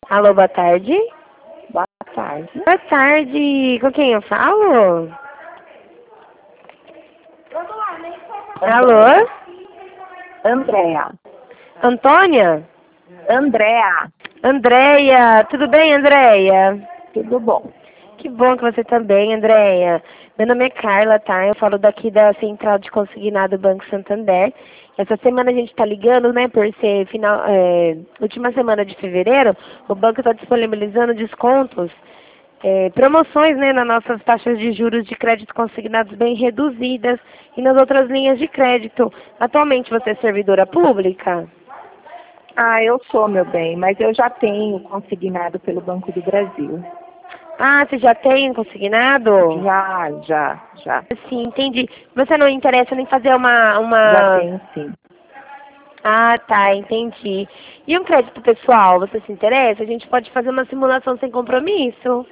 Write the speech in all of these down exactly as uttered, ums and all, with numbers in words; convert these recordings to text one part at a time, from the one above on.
Alô, boa tarde. Boa tarde. Boa tarde. Com quem eu falo? Alô? Andréa. Antônia? Andréa. Andréia. Tudo bem, Andréia? Tudo bom. Que bom que você também, Andréia. Meu nome é Carla, tá? Eu falo daqui da Central de Consignado do Banco Santander. Essa semana a gente está ligando, né, por ser final, é, última semana de fevereiro, o banco está disponibilizando descontos, é, promoções, né, nas nossas taxas de juros de crédito consignados bem reduzidas e nas outras linhas de crédito. Atualmente você é servidora pública? Ah, eu sou, meu bem, mas eu já tenho consignado pelo Banco do Brasil. Ah, você já tem consignado? Já, já, já. Sim, entendi. Você não interessa nem fazer uma, Já uma... tenho, sim. Ah, tá, entendi. E um crédito pessoal, você se interessa? A gente pode fazer uma simulação sem compromisso.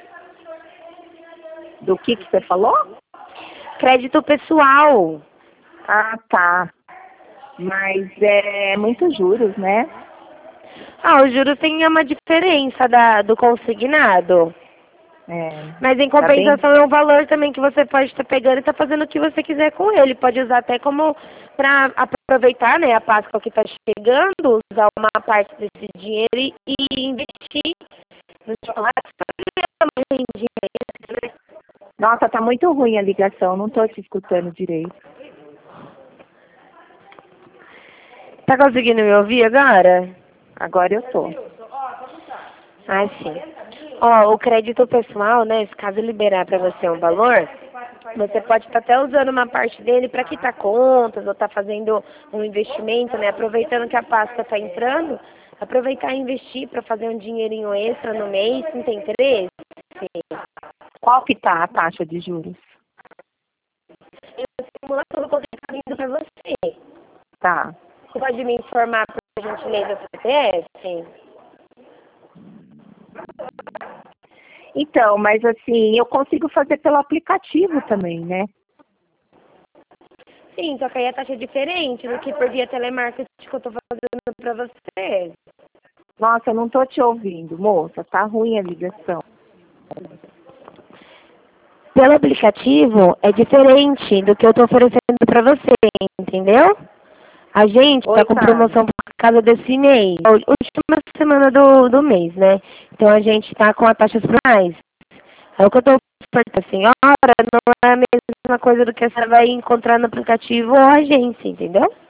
Do que que você falou? Crédito pessoal. Ah, tá. Mas é muitos juros, né? Ah, os juros têm uma diferença da, do consignado. É, Mas em tá bem. compensação é um valor também que você pode estar pegando e estar fazendo o que você quiser com ele. Pode usar até como para aproveitar, né, a Páscoa que está chegando, usar uma parte desse dinheiro e e investir no chocolate. Nossa, tá muito ruim a ligação, não tô te escutando direito. Tá conseguindo me ouvir agora? Agora eu tô. Ah, sim. Ó, o crédito pessoal, né, se caso liberar para você um valor, você pode estar até usando uma parte dele para quitar contas ou estar fazendo um investimento, né, aproveitando que a Páscoa está entrando, aproveitar e investir para fazer um dinheirinho extra no mês, não tem interesse? Qual que tá a taxa de juros? Eu simulação do consignado para você. Tá. Você pode me informar, por gentileza, do C P F? Então, mas assim, eu consigo fazer pelo aplicativo também, né? Sim, só que aí a taxa é diferente do que por via telemarketing que eu estou fazendo para você. Nossa, eu não tô te ouvindo, moça. Tá ruim a ligação. Pelo aplicativo é diferente do que eu estou oferecendo para você, entendeu? A gente está Oi, com Carla. promoção por causa desse mês, a última semana do, do mês, né? Então a gente está com a taxa mais. É o que eu estou perguntando, a senhora não é a mesma coisa do que a senhora vai encontrar no aplicativo ou agência, entendeu?